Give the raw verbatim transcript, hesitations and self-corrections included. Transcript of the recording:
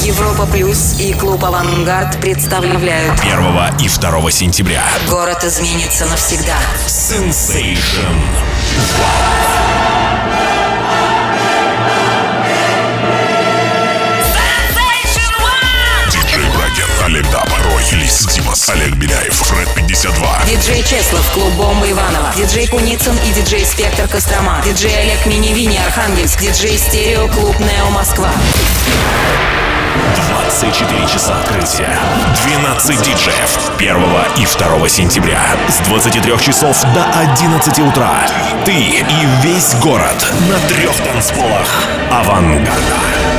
Европа Плюс и клуб Авангард представляют первого и второго сентября. Город изменится навсегда. Sensation Диджей Браген, Олег Даб, Рой, Лис, Димас, Олег Беляев, Фред пятьдесят два. Диджей Чеслов, клуб Бомба Иванова. Диджей Куницын и диджей Спектр Кострома. Диджей Олег Минивини, Архангельск. Диджей Стерео, клуб Нео, Москва. двадцать четыре часа открытия. двенадцать диджеев. первого и второго сентября. С двадцати трёх часов до одиннадцати утра. Ты и весь город на трех танцполах Авангарда.